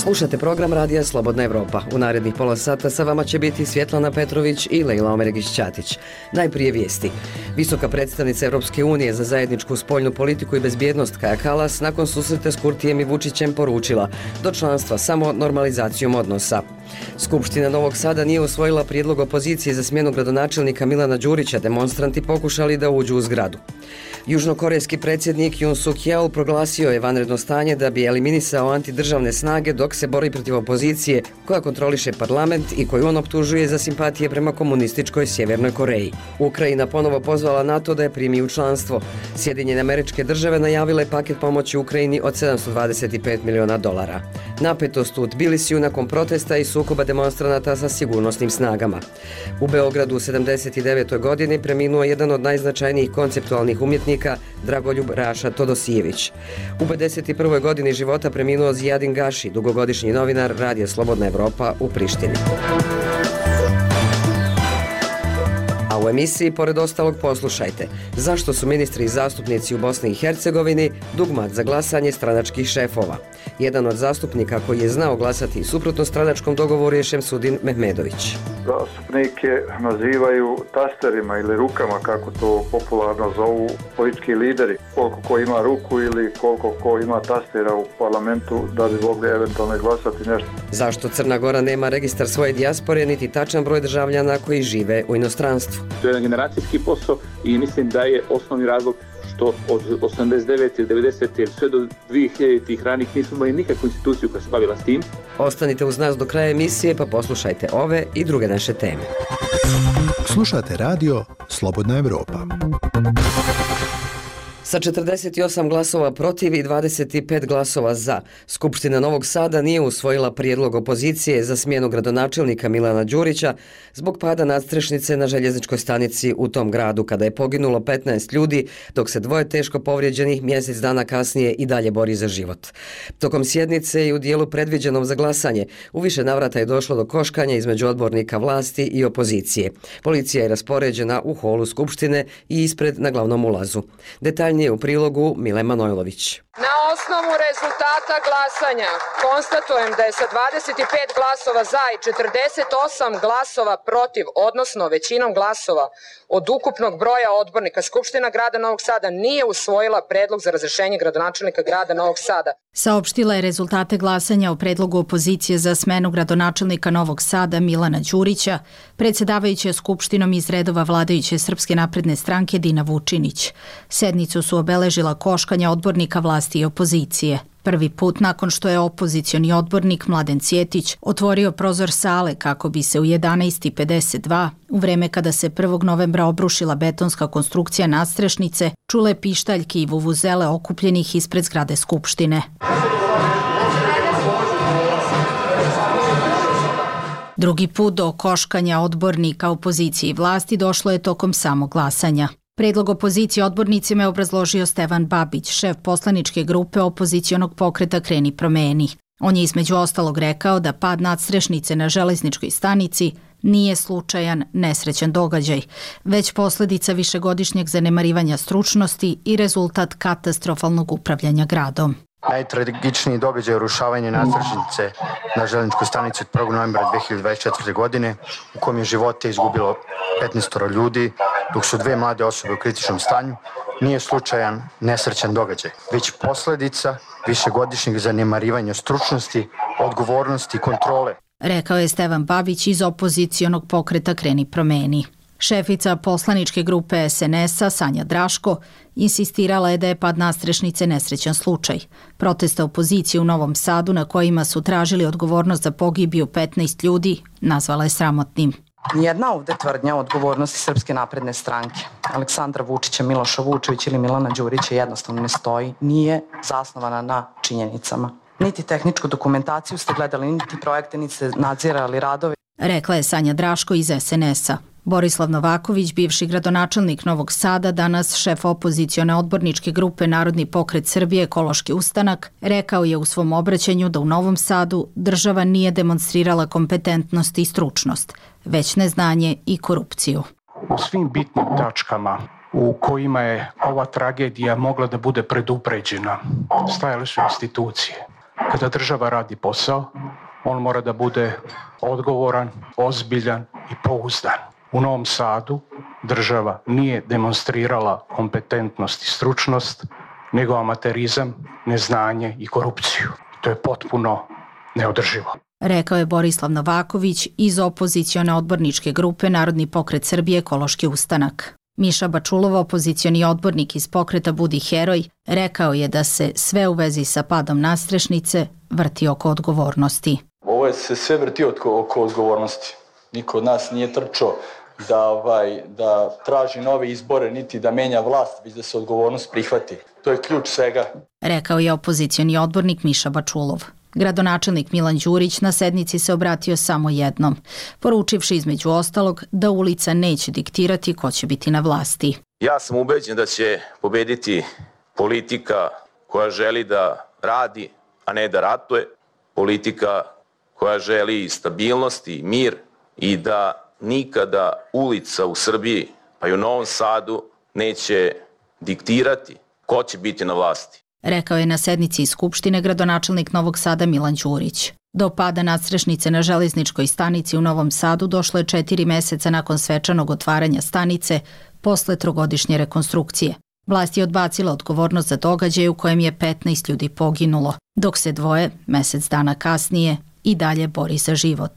Slušate program Radija Slobodna Evropa. U narednih pola sata sa vama će biti Svjetlana Petrović i Lejla Omeregić-Ćatić. Najprije vijesti. Visoka predstavnica Europske unije za zajedničku spoljnu politiku i bezbjednost Kaja Kallas nakon susreta s Kurtijem i Vučićem poručila do članstva samo normalizacijom odnosa. Skupština Novog Sada nije usvojila prijedlog opozicije za smjenu gradonačelnika Milana Đurića, demonstranti pokušali da uđu u zgradu. Južnokorejski predsjednik Yoon Suk Yeol proglasio je vanredno stanje da bi eliminisao antidržavne snage dok se bori protiv opozicije koja kontroliše parlament i koju on optužuje za simpatije prema komunističkoj Sjevernoj Koreji. Ukrajina ponovo pozvala NATO da je primi u članstvo. Sjedinjene Američke Države najavile paket pomoći Ukrajini od $725 miliona. Napetost u Tbilisiju nakon protesta i sukoba demonstranata sa sigurnosnim snagama. U Beogradu u 79. godini preminuo jedan od najznačajnijih konceptualnih umjetnika Dragoljub Raša Todosijević. U 51. godini života preminuo Zijadin Gaši, dugogodišnji novinar Radija Slobodna Evropa u Prištini. A u emisiji, pored ostalog, poslušajte zašto su ministri i zastupnici u Bosni i Hercegovini dugmat za glasanje stranačkih šefova. Jedan od zastupnika koji je znao glasati suprotno stranačkom dogovoru je Šemsudin Mehmedović. Zastupnike nazivaju tasterima ili rukama, kako to popularno zovu politički lideri. Koliko ko ima ruku ili koliko ko ima tastera u parlamentu da bi mogli eventualno glasati nešto. Zašto Crna Gora nema registar svoje dijaspore niti tačan broj državljana koji žive u inostranstvu? To je jedan generacijski posao i mislim da je osnovni razlog što od 89. ili 90. sve do 2000. ranih nismo imali nikakvu instituciju koja se bavila s tim. Ostanite uz nas do kraja emisije pa poslušajte ove i druge naše teme. Slušate radio Slobodna Evropa. Sa 48 glasova protiv i 25 glasova za, Skupština Novog Sada nije usvojila prijedlog opozicije za smjenu gradonačelnika Milana Đurića zbog pada nadstrešnice na željezničkoj stanici u tom gradu kada je poginulo 15 ljudi, dok se dvoje teško povrijeđenih mjesec dana kasnije i dalje bori za život. Tokom sjednice i u dijelu predviđenom za glasanje, u više navrata je došlo do koškanja između odbornika vlasti i opozicije. Policija je raspoređena u holu Skupštine i ispred na glavnom ulazu. Detaljnije u prilogu Mile Manojlović. Na osnovu rezultata glasanja konstatujem da je sa 25 glasova za i 48 glasova protiv, odnosno većinom glasova od ukupnog broja odbornika, Skupština grada Novog Sada nije usvojila predlog za razrješenje gradonačelnika grada Novog Sada. Saopštila je rezultate glasanja o predlogu opozicije za smenu gradonačelnika Novog Sada Milana Đurića, predsjedavajuća Skupštinom iz redova vladajuće Srpske napredne stranke Dina Vučinić. Sednicu su obeležila koškanja odbornika vlasti i opozicije. Prvi put nakon što je opozicioni odbornik Mladen Cjetić otvorio prozor sale kako bi se u 11:52, u vreme kada se 1. novembra obrušila betonska konstrukcija nadstrešnice, čule pištaljke i vuvuzele okupljenih ispred zgrade Skupštine. Drugi put do koškanja odbornika opozicije i vlasti došlo je tokom samog glasanja. Predlog opozicije odbornicima je obrazložio Stevan Babić, šef poslaničke grupe opozicionog pokreta Kreni promeni. On je između ostalog rekao da pad nadstrešnice na železničkoj stanici nije slučajan, nesrećan događaj, već posljedica višegodišnjeg zanemarivanja stručnosti i rezultat katastrofalnog upravljanja gradom. Najtragičniji događaj je urušavanje nadstrešnice na željezničkoj stanici od 1. novembra 2024. godine u kojem je živote izgubilo 15 ljudi, dok su dve mlade osobe u kritičnom stanju, nije slučajan, nesrećan događaj, već posljedica višegodišnjeg zanemarivanja stručnosti, odgovornosti i kontrole. Rekao je Stevan Babić iz opozicionog pokreta Kreni promeni. Šefica poslaničke grupe SNS-a Sanja Draško insistirala je da je pad nadstrešnice nesrećan slučaj. Proteste opozicije u Novom Sadu na kojima su tražili odgovornost za pogibiju 15 ljudi nazvala je sramotnim. Nijedna ovdje tvrdnja o odgovornosti Srpske napredne stranke, Aleksandra Vučića, Miloša Vučevića ili Milana Đurića jednostavno ne stoji, nije zasnovana na činjenicama. Niti tehničku dokumentaciju ste gledali, niti projekte, niti ste nadzirali radove. Rekla je Sanja Draško iz SNS-a. Borislav Novaković, bivši gradonačelnik Novog Sada, danas šef opozicione odborničke grupe Narodni pokret Srbije Ekološki ustanak, rekao je u svom obraćanju da u Novom Sadu država nije demonstrirala kompetentnost i stručnost, već neznanje i korupciju. U svim bitnim tačkama u kojima je ova tragedija mogla da bude predupređena, stajale su institucije Kada država radi posao, on mora da bude odgovoran, ozbiljan i pouzdan. U Novom Sadu država nije demonstrirala kompetentnost i stručnost, nego amaterizam, neznanje i korupciju. To je potpuno neodrživo. Rekao je Borislav Novaković iz opozicione odborničke grupe Narodni pokret Srbije Ekološki ustanak. Miša Bačulov, opozicioni odbornik iz pokreta Budi heroj, rekao je da se sve u vezi sa padom nadstrešnice vrti oko odgovornosti. Ovo se sve vrti oko odgovornosti. Niko od nas nije trčao da traži nove izbore, niti da menja vlast, već da se odgovornost prihvati. To je ključ svega. Rekao je opozicioni odbornik Miša Bačulov. Gradonačelnik Milan Đurić na sednici se obratio samo jednom, poručivši između ostalog da ulica neće diktirati ko će biti na vlasti. Ja sam ubeđen da će pobediti politika koja želi da radi, a ne da ratuje, politika koja želi stabilnost i mir i da nikada ulica u Srbiji, pa i u Novom Sadu, neće diktirati ko će biti na vlasti. Rekao je na sednici iz Skupštine gradonačelnik Novog Sada Milan Đurić. Do pada nadstrešnice na železničkoj stanici u Novom Sadu došlo je 4 meseca nakon svečanog otvaranja stanice posle 3-godišnje rekonstrukcije. Vlast je odbacila odgovornost za događaj u kojem je 15 ljudi poginulo, dok se 2 mesec dana kasnije i dalje bori za život.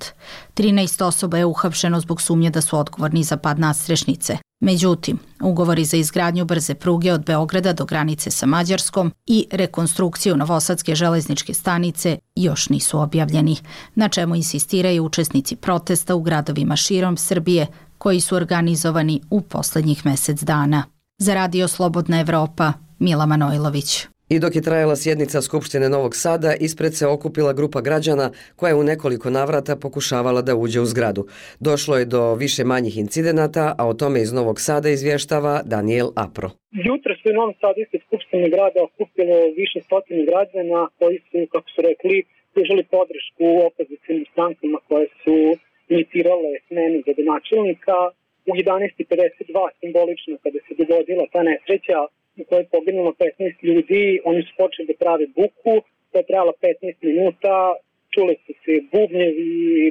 13 osoba je uhapšeno zbog sumnje da su odgovorni za pad nadstrešnice. Međutim, ugovori za izgradnju brze pruge od Beograda do granice sa Mađarskom i rekonstrukciju Novosadske železničke stanice još nisu objavljeni, na čemu insistiraju učesnici protesta u gradovima širom Srbije koji su organizovani u poslednjih mesec dana. Za Radio Slobodna Evropa, Mila Manojlović. I dok je trajala sjednica Skupštine Novog Sada, ispred se okupila grupa građana koja je u nekoliko navrata pokušavala da uđe u zgradu. Došlo je do više manjih incidenata, a o tome iz Novog Sada izvještava Daniel Apro. Jutro su u Novom Sadu ispred Skupštine grada okupilo više stotine građana koji su, kako su rekli, pružili podršku opozicijnim strankama koje su inicirale smenu gradonačelnika. U 11:52 simbolično kada se dogodila ta nesreća u kojoj je poginulo 15 ljudi, oni su počeli da prave buku, to je trajalo 15 minuta, čule su se bubnjevi,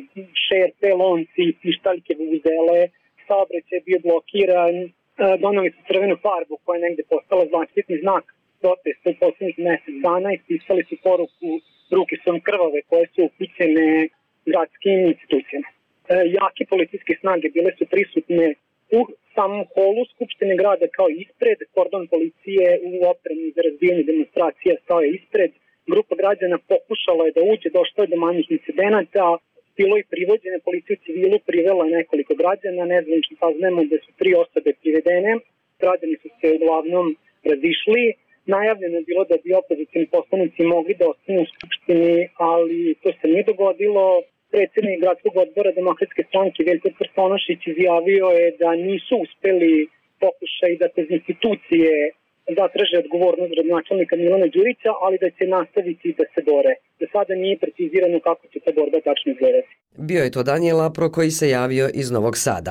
šerpe, lonci, pištaljke, vuvuzele, saobraćaj je bio blokiran, doneli su crvenu farbu koja je negde postala zaštitni znak protesta u poslednjih mesec dana i pisali su poruku ruke su vam krvave koje su upućene gradskim institucijama. Jake policijske snage bile su prisutne u samom holu Skupštine grada kao ispred, kordon policije u opremi za razbijanje demonstracija stao je ispred, grupa građana pokušala je da uđe, došlo je do manjih incidenata, bilo je privođene, policija u civilu privela nekoliko građana, nezvanično saznajemo da su 3 osobe privedene, građani su se uglavnom razišli, najavljeno je bilo da bi opozicijni poslanici mogli da ostanu u Skupštini, ali to se nije dogodilo. Predsjednik gradskog odbora Demokratske stranke Veljko Krstonošić izjavio je da nisu uspeli pokušaj da kroz institucije zatraže odgovornost gradonačelnika Milana Đurića, ali da će nastaviti da se bore. Do sada nije precizirano kako će ta borba tačno izgledati. Bio je to Daniel Apro koji se javio iz Novog Sada.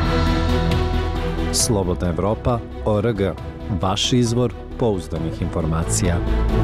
Slobodna Evropa.org. Vaš izvor pouzdanih informacija.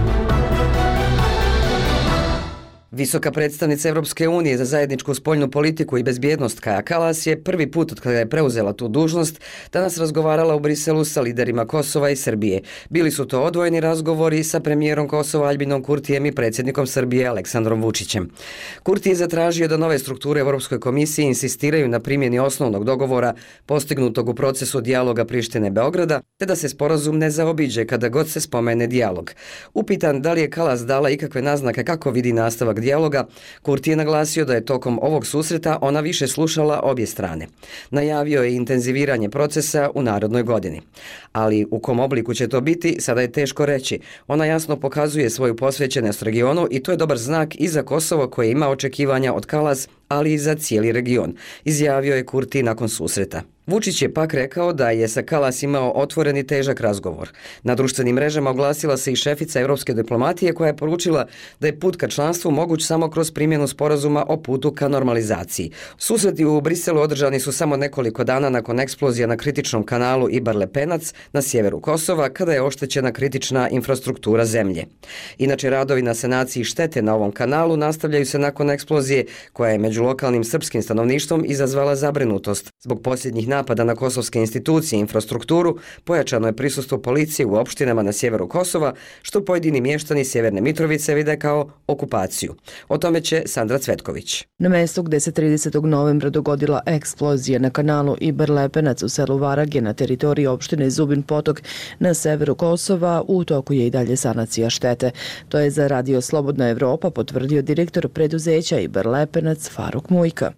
Visoka predstavnica Evropske unije za zajedničku spoljnu politiku i bezbjednost Kaja Kallas je prvi put od kada je preuzela tu dužnost danas razgovarala u Briselu sa liderima Kosova i Srbije. Bili su to odvojeni razgovori sa premijerom Kosova Albinom Kurtijem i predsjednikom Srbije Aleksandrom Vučićem. Kurti je zatražio da nove strukture Evropskoj komisiji insistiraju na primjeni osnovnog dogovora postignutog u procesu dijaloga Prištine-Beograda, te da se sporazum ne zaobiđe kada god se spomene dijalog. Upitan da li je Kallas dala ikakve naznake kako vidi nastavak dijaloga, Kurti je naglasio da je tokom ovog susreta ona više slušala obje strane. Najavio je intenziviranje procesa u narednoj godini. Ali u kom obliku će to biti, sada je teško reći. Ona jasno pokazuje svoju posvećenost regionu i to je dobar znak i za Kosovo koje ima očekivanja od Kallas, ali i za cijeli region, izjavio je Kurti nakon susreta. Vučić je pak rekao da je sa Kallas imao otvoren i težak razgovor. Na društvenim mrežama oglasila se i šefica evropske diplomatije koja je poručila da je put ka članstvu moguć samo kroz primjenu sporazuma o putu ka normalizaciji. Susreti u Briselu održani su samo nekoliko dana nakon eksplozija na kritičnom kanalu Ibar-Lepenac na sjeveru Kosova kada je oštećena kritična infrastruktura zemlje. Inače, radovi na sanaciji štete na ovom kanalu nastavljaju se nakon eksplozije koja je među lokalnim srpskim stanovništvom izazvala zabrinutost. Zbog posljednjih napada na kosovske institucije i infrastrukturu pojačano je prisustvo policije u opštinama na sjeveru Kosova, što pojedini mještani Sjeverne Mitrovice vide kao okupaciju. O tome će Sandra Cvetković. Na mjestu gdje se 30. novembra dogodila eksplozija na kanalu Ibar-Lepenac u selu Varage na teritoriji opštine Zubin Potok na severu Kosova u toku je i dalje sanacija štete. To je za Radio Slobodna Evropa potvrdio direktor preduzeća Ibar-Lepenac Faruk Mujka.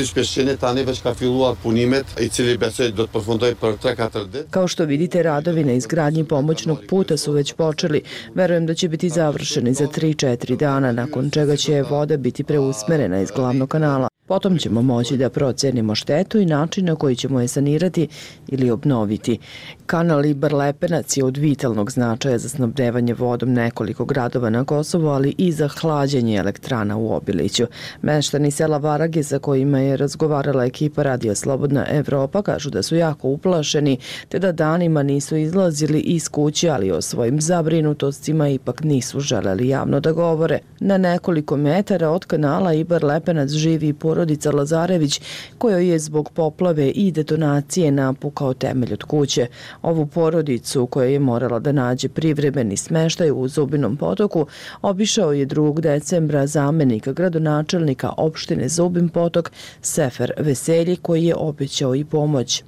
Kao što vidite, radovi na izgradnji pomoćnog puta su već počeli. Verujem da će biti završeni za 3-4 dana, nakon čega će voda biti preusmerena iz glavnog kanala. Potom ćemo moći da procenimo štetu i način na koji ćemo je sanirati ili obnoviti. Kanal Ibar-Lepenac je od vitalnog značaja za snabdevanje vodom nekoliko gradova na Kosovu, ali i za hlađenje elektrana u Obiliću. Meštani sela Varage sa kojima je razgovarala ekipa Radio Slobodna Evropa kažu da su jako uplašeni te da danima nisu izlazili iz kuće, ali o svojim zabrinutostima ipak nisu želeli javno da govore. Na nekoliko metara od kanala Ibar-Lepenac živi porodica Lazarević, kojoj je zbog poplave i detonacije napukao temelj od kuće. Ovu porodicu, koja je morala da nađe privremeni smeštaj u Zubinom Potoku, obišao je 2. decembra zamenika gradonačelnika opštine Zubin Potok Sefer Veselji, koji je obećao i pomoć.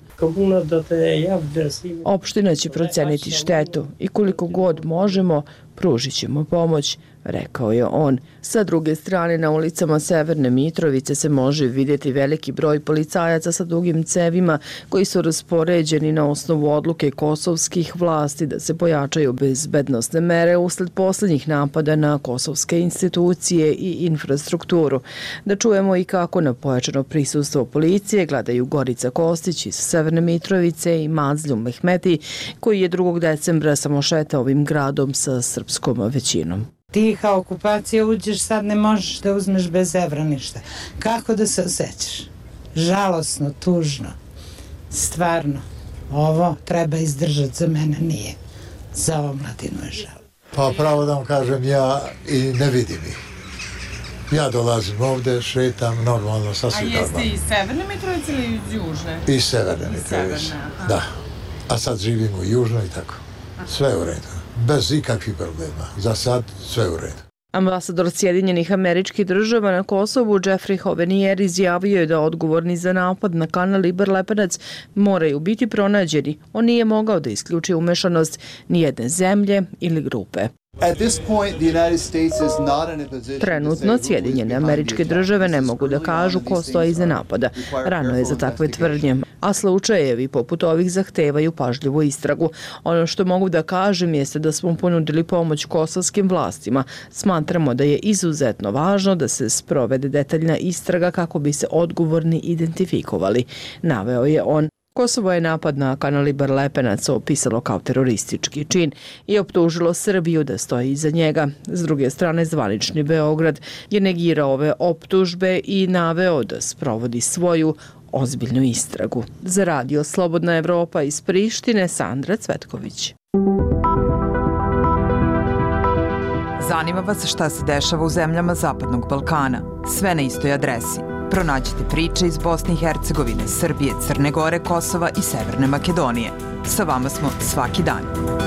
Opština će proceniti štetu i koliko god možemo, pružit ćemo pomoć, rekao je on. Sa druge strane, na ulicama Severne Mitrovice se može vidjeti veliki broj policajaca sa dugim cevima koji su raspoređeni na osnovu odluke kosovskih vlasti da se pojačaju bezbednosne mere usled posljednjih napada na kosovske institucije i infrastrukturu. Da čujemo i kako na pojačano prisustvo policije gledaju Gorica Kostić iz Severne Mitrovice i Mazljum Mehmeti, koji je 2. decembra samo šetao ovim gradom sa srpskom većinom. Tiha okupacija, uđeš sad, ne možeš da uzmeš bez evra ništa. Kako da se osjećaš? Žalosno, tužno. Stvarno, ovo treba izdržati, za mene nije. Za omladinu je žal. Pa pravo da vam kažem, ja i ne vidim ih. Ja dolazim ovde, šetam, normalno, sasvim normalno. A jeste iz Severne Mitrovice ili iz Južne? Iz Severne Mitrovice, da. A sad živimo u Južnoj i tako. Sve u redu. Bez ikakvih problema. Za sad sve u redu. Ambasador Sjedinjenih Američkih Država na Kosovu Jeffrey Hovenier izjavio je da odgovorni za napad na kanal Ibar-Lepenac moraju biti pronađeni. On nije mogao da isključi umešanost nijedne zemlje ili grupe. Trenutno Sjedinjene Američke Države ne mogu da kažu ko stoji iza napada. Rano je za takve tvrdnje, a slučajevi poput ovih zahtevaju pažljivu istragu. Ono što mogu da kažem jeste da smo ponudili pomoć kosovskim vlastima. Smatramo da je izuzetno važno da se sprovede detaljna istraga kako bi se odgovorni identifikovali, naveo je on. Kosovo je napad na kanal Ibar-Lepenac opisalo kao teroristički čin i optužilo Srbiju da stoji iza njega. S druge strane, zvanični Beograd je negirao ove optužbe i naveo da sprovodi svoju ozbiljnu istragu. Za Radio Slobodna Evropa iz Prištine, Sandra Cvetković. Zanima vas šta se dešava u zemljama Zapadnog Balkana? Sve na istoj adresi. Pronađite priče iz Bosne i Hercegovine, Srbije, Crne Gore, Kosova i Severne Makedonije. Sa vama smo svaki dan.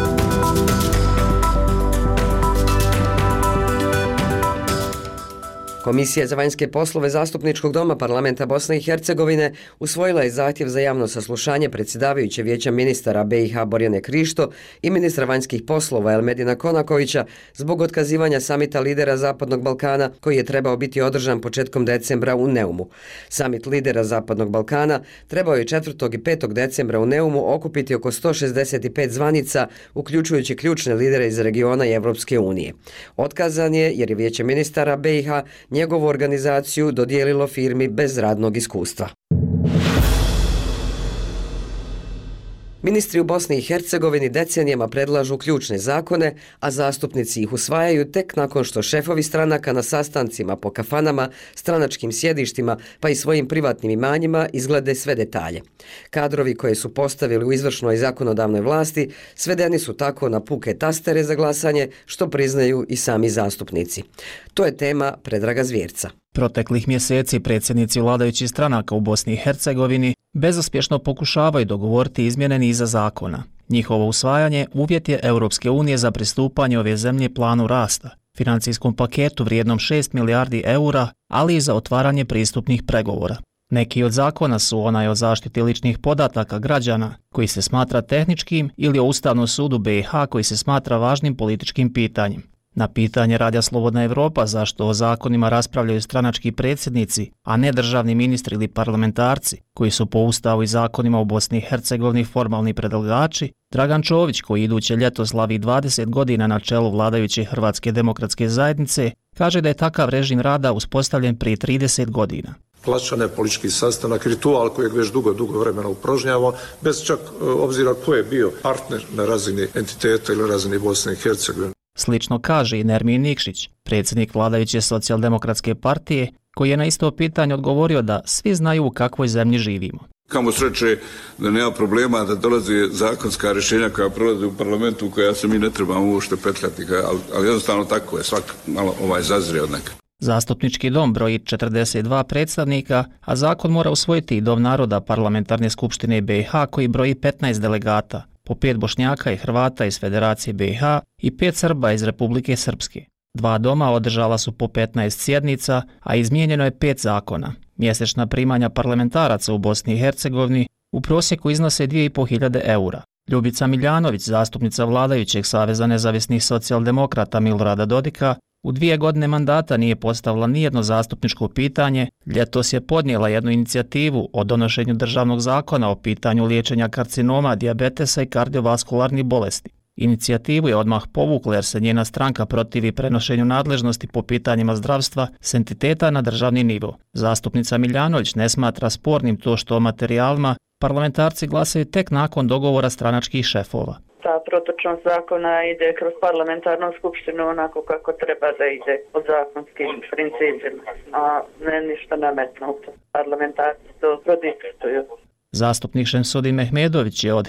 Komisija za vanjske poslove Zastupničkog doma Parlamenta Bosne i Hercegovine usvojila je zahtjev za javno saslušanje predsjedavajuće Vijeća ministara BiH Borjane Krišto i ministra vanjskih poslova Elmedina Konakovića zbog otkazivanja samita lidera Zapadnog Balkana koji je trebao biti održan početkom decembra u Neumu. Samit lidera Zapadnog Balkana trebao je 4. i 5. decembra u Neumu okupiti oko 165 zvanica, uključujući ključne lidere iz regiona i Evropske unije. Otkazan je jer je Vijeće ministara BiH njegovu organizaciju dodijelilo firmi bez radnog iskustva. Ministri u Bosni i Hercegovini decenijama predlažu ključne zakone, a zastupnici ih usvajaju tek nakon što šefovi stranaka na sastancima po kafanama, stranačkim sjedištima pa i svojim privatnim imanjima izglede sve detalje. Kadrovi koje su postavili u izvršnoj i zakonodavnoj vlasti svedeni su tako na puke tastere za glasanje, što priznaju i sami zastupnici. To je tema Predraga Zvjerca. Proteklih mjeseci predsjednici vladajućih stranaka u Bosni i Hercegovini bezuspješno pokušavaju dogovoriti izmjene niza zakona. Njihovo usvajanje uvjet je Europske unije za pristupanje ove zemlje planu rasta, financijskom paketu vrijednom 6 milijardi eura, ali i za otvaranje pristupnih pregovora. Neki od zakona su onaj o zaštiti ličnih podataka građana, koji se smatra tehničkim, ili o Ustavnom sudu BiH koji se smatra važnim političkim pitanjem. Na pitanje Radija Slobodna Evropa zašto o zakonima raspravljaju stranački predsjednici, a ne državni ministri ili parlamentarci, koji su po Ustavu i zakonima u Bosni i Hercegovini formalni predlagači, Dragan Čović, koji iduće ljeto slavi 20 godina na čelu vladajuće Hrvatske demokratske zajednice, kaže da je takav režim rada uspostavljen prije 30 godina. Klasičan je politički sastanak, ritual kojeg već dugo vremena upražnjavamo, bez čak obzira ko je bio partner na razini entiteta ili na razini Bosne i Hercegovine. Slično kaže i Nermin Nikšić, predsjednik vladajuće socijaldemokratske partije, koji je na isto pitanje odgovorio da svi znaju u kakvoj zemlji živimo. Kamo sreće da nema problema da dolaze zakonska rješenja koja prolaze u parlamentu, koja se mi ne trebamo uopšte petljati, ali jednostavno tako je, svak malo zazrije od neka. Zastupnički dom broji 42 predstavnika, a zakon mora usvojiti i Dom naroda Parlamentarne skupštine BiH koji broji 15 delegata, po 5 Bošnjaka i Hrvata iz Federacije BiH i 5 Srba iz Republike Srpske. 2 doma održala su po 15 sjednica, a izmijenjeno je 5 zakona. Mjesečna primanja parlamentaraca u Bosni i Hercegovini u prosjeku iznose 2.500 eura. Ljubica Miljanović, zastupnica vladajućeg Saveza nezavisnih socijaldemokrata Milorada Dodika, u 2 godine mandata nije postavila nijedno zastupničko pitanje, ljetos je podnijela jednu inicijativu o donošenju državnog zakona o pitanju liječenja karcinoma, dijabetesa i kardiovaskularnih bolesti. Inicijativu je odmah povukla jer se njena stranka protivi prenošenju nadležnosti po pitanjima zdravstva s entiteta na državni nivo. Zastupnica Miljanović ne smatra spornim to što o materijalima parlamentarci glasaju tek nakon dogovora stranačkih šefova. Ta protočnost zakona ide kroz parlamentarnu skupštinu onako kako treba da ide po zakonskim principima, a ne ništa nametnuto. Parlamentarci to prodiktuju. Zastupnik Šemsudin Mehmedović je od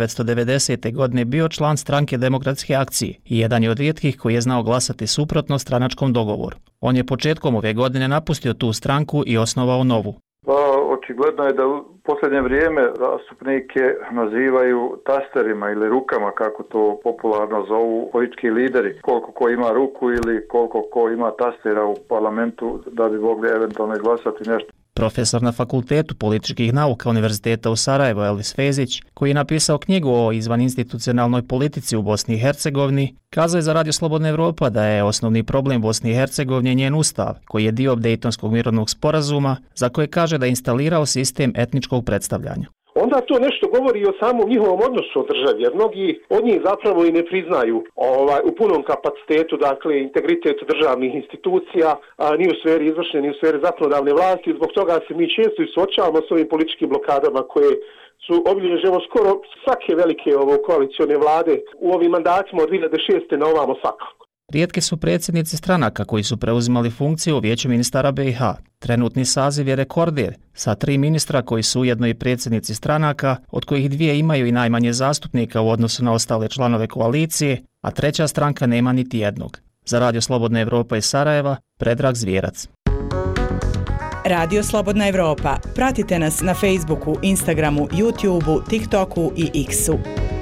1990. godine bio član stranke Demokratske akcije i jedan je od rijetkih koji je znao glasati suprotno stranačkom dogovoru. On je početkom ove godine napustio tu stranku i osnovao novu. Očigledno je da u posljednje vrijeme zastupnike nazivaju tasterima ili rukama, kako to popularno zovu politički lideri. Koliko ko ima ruku ili koliko ko ima tastera u parlamentu da bi mogli eventualno glasati nešto. Profesor na Fakultetu političkih nauka Univerziteta u Sarajevu Elvis Fezić, koji je napisao knjigu o izvaninstitucionalnoj politici u Bosni i Hercegovini, kazao je za Radio Slobodna Evropa da je osnovni problem Bosni i Hercegovine njen ustav, koji je dio Dejtonskog mirovnog sporazuma, za koje kaže da je instalirao sistem etničkog predstavljanja. Onda to nešto govori o samom njihovom odnosu od državi, jer mnogi od njih zapravo i ne priznaju u punom kapacitetu, dakle, integritetu državnih institucija, ni u sferi izvršne, ni u sferi zakonodavne vlasti. Zbog toga se mi često i suočavamo s ovim političkim blokadama koje su obilježile skoro svake velike koalicione vlade u ovim mandatima od 2006. na ovamo svakako. Rijetki su predsjednici stranaka koji su preuzimali funkciju u Vijeću ministara BiH. Trenutni saziv je rekorder sa 3 ministra koji su ujedno i predsjednici stranaka, od kojih 2 imaju i najmanje zastupnika u odnosu na ostale članove koalicije, a 3. stranka nema niti jednog. Za Radio Slobodna Evropa iz Sarajeva, Predrag Zvjerac. Radio Slobodna Evropa. Pratite nas na Facebooku, Instagramu, YouTubeu, TikToku i X-u.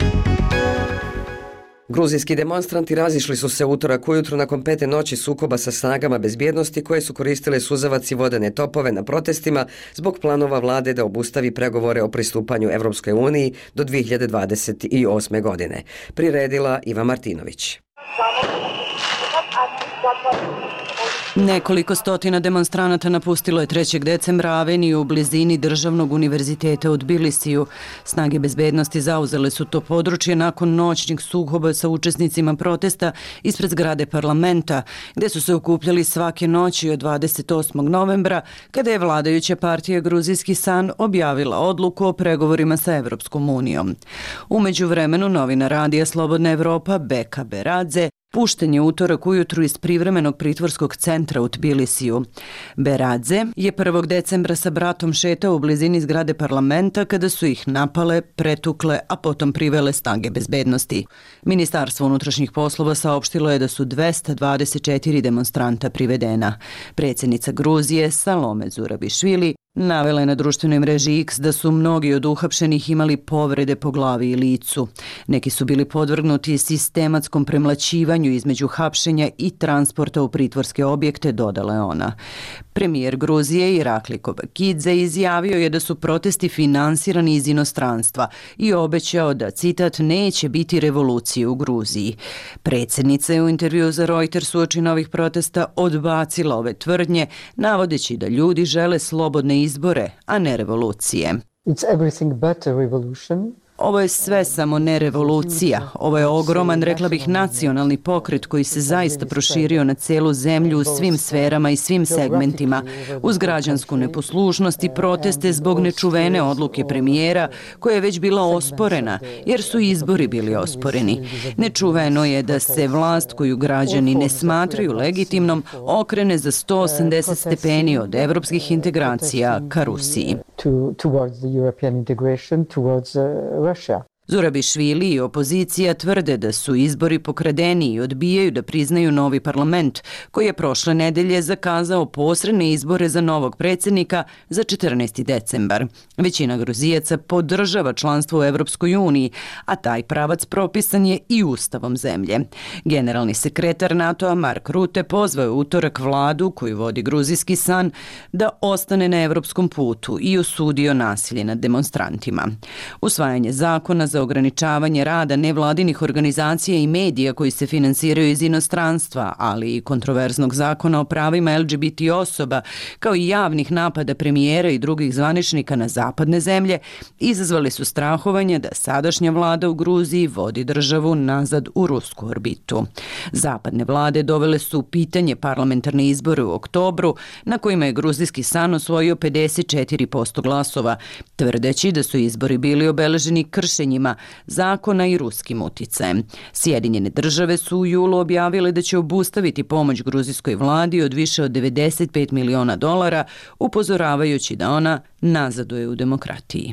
Gruzijski demonstranti razišli su se utorak ujutro nakon 5. noći sukoba sa snagama bezbjednosti koje su koristile suzavac i vodene topove na protestima zbog planova vlade da obustavi pregovore o pristupanju Evropskoj uniji do 2028. godine. Priredila Iva Martinović. Nekoliko stotina demonstranata napustilo je 3. decembra aveniju u blizini Državnog univerziteta u Tbilisiju. Snage bezbednosti zauzele su to područje nakon noćnih sukoba sa učesnicima protesta ispred zgrade parlamenta, gde su se okupljali svake noći od 28. novembra, kada je vladajuća partija Gruzijski san objavila odluku o pregovorima sa Evropskom unijom. U međuvremenu novinar Radija Slobodna Evropa Beka Beradze pušten je utorak ujutru iz privremenog pritvorskog centra u Tbilisiju. Beradze je 1. decembra sa bratom šetao u blizini zgrade parlamenta kada su ih napale, pretukle, a potom privele snage bezbednosti. Ministarstvo unutrašnjih poslova saopštilo je da su 224 demonstranta privedena. Predsjednica Gruzije Salome Zurabišvili navela je na društvenoj mreži X da su mnogi od uhapšenih imali povrede po glavi i licu. Neki su bili podvrgnuti sistematskom premlaćivanju između hapšenja i transporta u pritvorske objekte, dodala je ona. Premijer Gruzije Irakli Kobakidze izjavio je da su protesti finansirani iz inostranstva i obećao da, citat, neće biti revolucije u Gruziji. Predsjednica je u intervju za Reuters uoči novih protesta odbacila ove tvrdnje, navodeći da ljudi žele slobodne izbore, a ne revolucije. It's everything but a revolution. Ovo je sve samo ne revolucija. Ovo je ogroman, rekla bih, nacionalni pokret koji se zaista proširio na celu zemlju u svim sferama i svim segmentima, uz građansku neposlušnost i proteste zbog nečuvene odluke premijera koja je već bila osporena, jer su izbori bili osporeni. Nečuveno je da se vlast koju građani ne smatraju legitimnom okrene za 180 stepeni od evropskih integracija ka Rusiji. Towards the European integration, towards Russia. Zurabišvili i opozicija tvrde da su izbori pokradeni i odbijaju da priznaju novi parlament, koji je prošle nedelje zakazao posredne izbore za novog predsjednika za 14. decembar. Većina Gruzijaca podržava članstvo u Evropskoj uniji, a taj pravac propisan je i ustavom zemlje. Generalni sekretar NATO-a Mark Rutte pozvao je utorak vladu, koju vodi Gruzijski san, da ostane na evropskom putu i osudio nasilje nad demonstrantima. Usvajanje zakona za ograničavanje rada nevladinih organizacija i medija koji se finansiraju iz inostranstva, ali i kontroverznog zakona o pravima LGBT osoba, kao i javnih napada premijera i drugih zvaničnika na zapadne zemlje, izazvali su strahovanje da sadašnja vlada u Gruziji vodi državu nazad u rusku orbitu. Zapadne vlade dovele su u pitanje parlamentarne izbore u oktobru, na kojima je Gruzijski san osvojio 54% glasova, tvrdeći da su izbori bili obeleženi kršenjima zakona i ruskim uticajem. Sjedinjene države su u julu objavile da će obustaviti pomoć gruzijskoj vladi od više od $95 miliona, upozoravajući da ona nazaduje u demokratiji.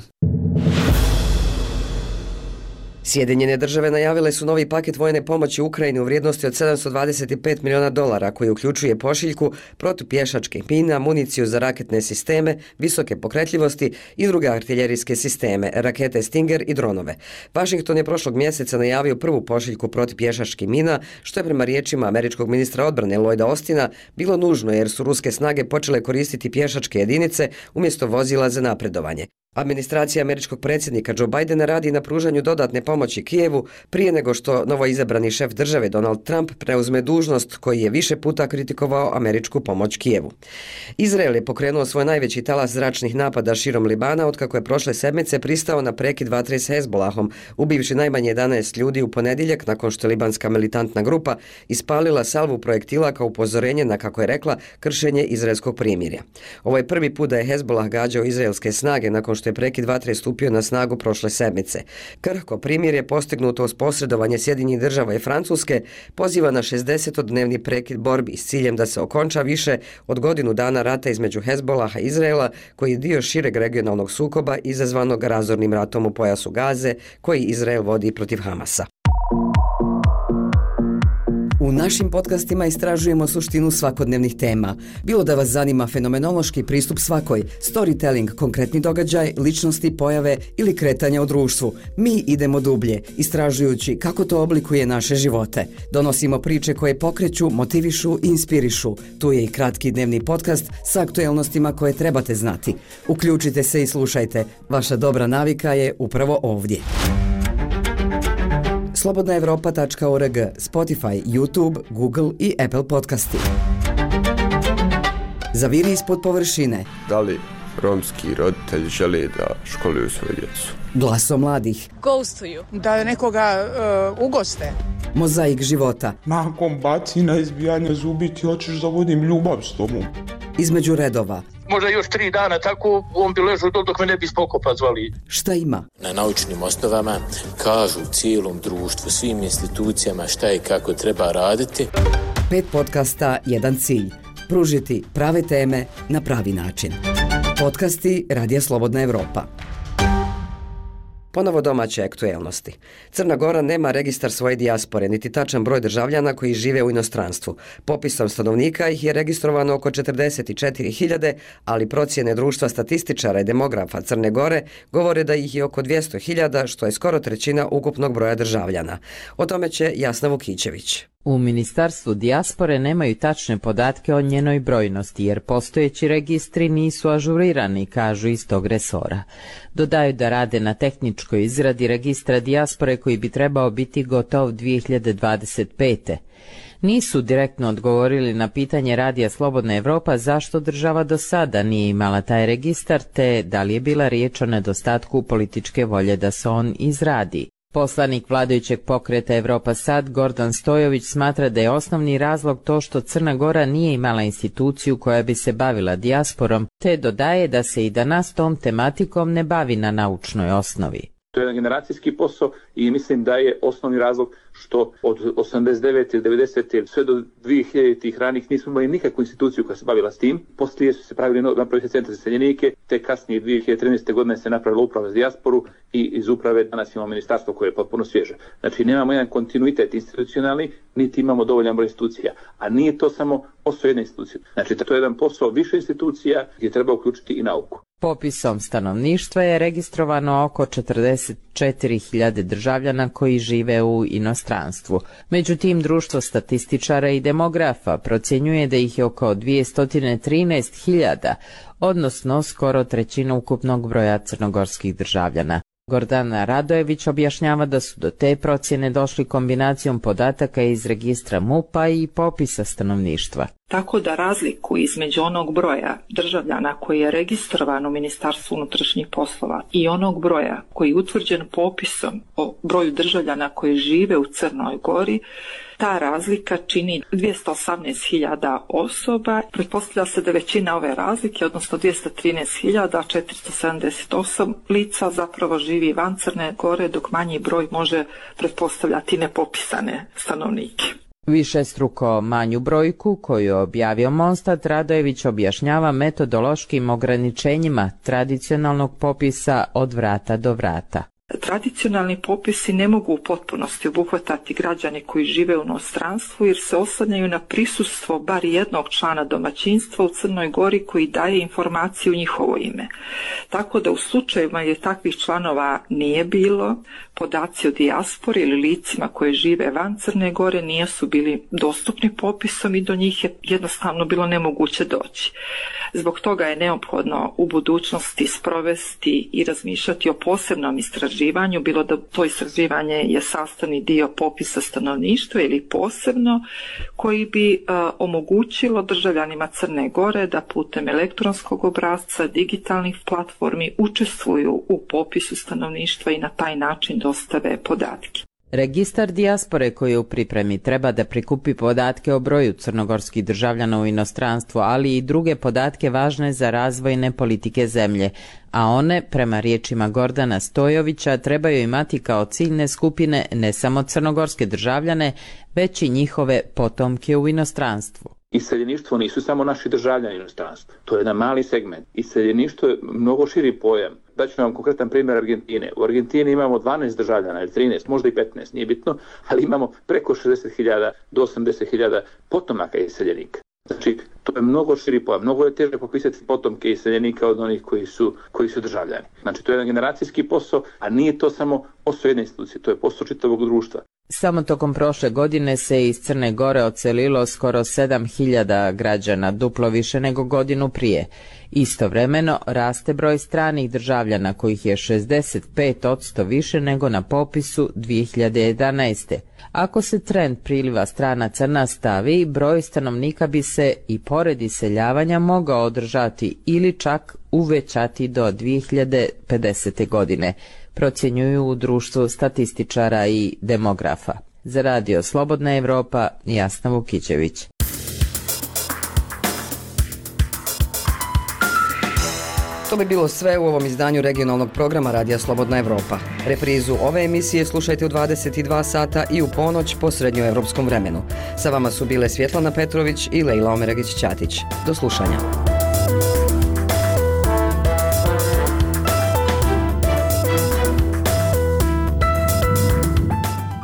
Sjedinjene države najavile su novi paket vojne pomoći Ukrajini u vrijednosti od $725 miliona, koji uključuje pošiljku, protupješačke mina, municiju za raketne sisteme, visoke pokretljivosti i druge artiljerijske sisteme, rakete Stinger i dronove. Washington je prošlog mjeseca najavio prvu pošiljku protupješačkih mina, što je prema riječima američkog ministra odbrane Lloyda Austina bilo nužno jer su ruske snage počele koristiti pješačke jedinice umjesto vozila za napredovanje. Administracija američkog predsjednika Joe Bidena radi na pružanju dodatne pomoći Kijevu prije nego što novoizabrani šef države Donald Trump preuzme dužnost koji je više puta kritikovao američku pomoć Kijevu. Izrael je pokrenuo svoj najveći talas zračnih napada širom Libana otkako je prošle sedmice pristao na prekid vatre s Hezbolahom, ubivši najmanje 11 ljudi u ponedjeljak nakon što je libanska militantna grupa ispalila salvu projektila kao upozorenje na, kako je rekla, kršenje izraelskog primirja. Ovo je prvi put da je Hezbolah gađao izraelske snage nakon što je prekid vatre stupio na snagu prošle sedmice. Krhko primirje postignuto uz posredovanje Sjedinjenih država i Francuske poziva na 60-dnevni prekid borbi s ciljem da se okonča više od godinu dana rata između Hezbolaha i Izraela, koji je dio šireg regionalnog sukoba izazvanog razornim ratom u pojasu Gaze, koji Izrael vodi protiv Hamasa. U našim podcastima istražujemo suštinu svakodnevnih tema. Bilo da vas zanima fenomenološki pristup svakoj, storytelling, konkretni događaj, ličnosti, pojave ili kretanja u društvu. Mi idemo dublje, istražujući kako to oblikuje naše živote. Donosimo priče koje pokreću, motivišu i inspirišu. Tu je i kratki dnevni podcast sa aktuelnostima koje trebate znati. Uključite se i slušajte. Vaša dobra navika je upravo ovdje. slobodnaevropa.org, Spotify, YouTube, Google i Apple podcasti. Zaviri ispod površine. Da li romski roditelji žele da školuju svoju djecu? Glaso mladih. Ghostuju. Da nekoga ugoste. Mozaik života. Nakon bacina, izbijanja zubi ti hoćeš da vodim ljubav s tobom. Između redova. Možda još 3 dana tako on bi ležao dok me ne bi spokopa zvali. Šta ima? Na naučnim osnovama kažu cijelom društvu, svim institucijama šta i kako treba raditi. 5 podcasta, jedan cilj. Pružiti prave teme na pravi način. Podcasti Radija Slobodna Evropa. Ponovo domaće aktuelnosti. Crna Gora nema registar svoje dijaspore, niti tačan broj državljana koji žive u inostranstvu. Popisom stanovnika ih je registrovano oko 44.000, ali procjene društva statističara i demografa Crne Gore govore da ih je oko 200.000, što je skoro trećina ukupnog broja državljana. O tome će Jasna Vukićević. U Ministarstvu dijaspore nemaju tačne podatke o njenoj brojnosti, jer postojeći registri nisu ažurirani, kažu iz tog resora. Dodaju da rade na tehničkoj izradi registra dijaspore koji bi trebao biti gotov 2025. Nisu direktno odgovorili na pitanje Radija Slobodna Evropa zašto država do sada nije imala taj registar, te da li je bila riječ o nedostatku političke volje da se on izradi. Poslanik vladajućeg pokreta Evropa Sad, Gordan Stojović, smatra da je osnovni razlog to što Crna Gora nije imala instituciju koja bi se bavila dijasporom, te dodaje da se i danas tom tematikom ne bavi na naučnoj osnovi. To je jedan generacijski posao i mislim da je osnovni razlog što od 89. ili 90. sve do 2000. ranih nismo imali nikakvu instituciju koja se bavila s tim. Poslije su se napravili se centar za iseljenike, te kasnije 2013. godine se napravila uprava za dijasporu i iz uprave danas imamo ministarstvo koje je potpuno svježe. Znači nemamo jedan kontinuitet institucionalni, niti imamo dovoljan broj institucija. A nije to samo posao jedne institucije. Znači to je jedan posao više institucija gdje treba uključiti i nauku. Popisom stanovništva je registrovano oko 44.000 državljana koji žive u inostranstvu. Međutim, društvo statističara i demografa procjenjuje da ih je oko 213.000, odnosno skoro trećina ukupnog broja crnogorskih državljana. Gordana Radojević objašnjava da su do te procjene došli kombinacijom podataka iz registra MUP-a i popisa stanovništva. Tako da razliku između onog broja državljana koji je registrovan u Ministarstvu unutrašnjih poslova i onog broja koji je utvrđen popisom o broju državljana koji žive u Crnoj Gori, ta razlika čini 218.000 osoba. Pretpostavlja se da većina ove razlike, odnosno 213.478 lica zapravo živi van Crne Gore, dok manji broj može pretpostavljati nepopisane stanovnike. Višestruko manju brojku koju je objavio Monstat, Radojević objašnjava metodološkim ograničenjima tradicionalnog popisa od vrata do vrata. Tradicionalni popisi ne mogu u potpunosti obuhvatati građane koji žive u inostranstvu jer se oslanjaju na prisustvo bar jednog člana domaćinstva u Crnoj Gori koji daje informaciju u njihovo ime. Tako da u slučajevima gdje takvih članova nije bilo, podaci o dijaspori ili licima koje žive van Crne Gore nisu bili dostupni popisom i do njih je jednostavno bilo nemoguće doći. Zbog toga je neophodno u budućnosti sprovesti i razmišljati o posebnom istraživanju, bilo da to istraživanje je sastavni dio popisa stanovništva ili posebno, koji bi omogućilo državljanima Crne Gore da putem elektronskog obrasca, digitalnih platformi učestvuju u popisu stanovništva i na taj način dostave podatke. Registar dijaspore koji je u pripremi treba da prikupi podatke o broju crnogorskih državljana u inostranstvu, ali i druge podatke važne za razvojne politike zemlje, a one, prema riječima Gordana Stojovića, trebaju imati kao ciljne skupine ne samo crnogorske državljane, već i njihove potomke u inostranstvu. Iseljeništvo nisu samo naši državljani inostranstva. To je jedan mali segment. Iseljeništvo je mnogo širi pojam. Daću vam konkretan primjer Argentine. U Argentini imamo 12 državljana, ili 13, možda i 15, nije bitno, ali imamo preko 60.000 do 80.000 potomaka iseljenika. Znači, to je mnogo širi pojam. Mnogo je teže popisati potomke iseljenika od onih koji su državljani. Znači, to je jedan generacijski posao, a nije to samo posao jedne institucije, to je posao čitavog društva. Samo tokom prošle godine se iz Crne Gore odselilo skoro 7.000 građana, duplo više nego godinu prije. Istovremeno raste broj stranih državljana kojih je 65% više nego na popisu 2011. Ako se trend priliva stranaca nastavi, broj stanovnika bi se i pored iseljavanja mogao održati ili čak uvećati do 2050. godine, procjenjuju u društvu statističara i demografa. Za Radio Slobodna Evropa, Jasna Vukićević. To bi bilo sve u ovom izdanju regionalnog programa Radija Slobodna Evropa. Reprizu ove emisije slušajte u 22 sata i u ponoć po srednjoevropskom vremenu. Sa vama su bile Svjetlana Petrović i Lejla Omeragić-Ćatić. Do slušanja.